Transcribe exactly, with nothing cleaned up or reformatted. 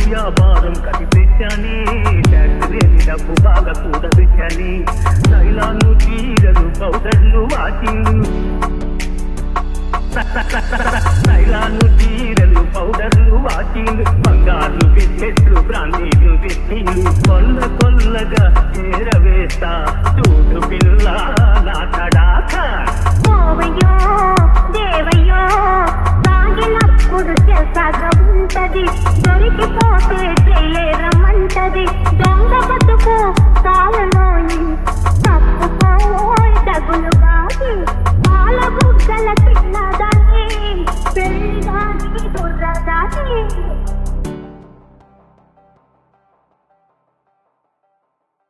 వ్యాపారం కనిపెట్టాని ట్యాక్స్ లేని డబ్బు బాగా కూడబెట్టాని తైలాలు చీరలు పౌడర్లు వాచింగ్లు తైలాలు చీరలు పౌడర్లు వాచింగ్లు బంగారు బిస్కెట్లు బ్రాండీలు బిస్కీలు కొల్ల కొల్లగా చేరవేస్తా చూడు పిల్ల నా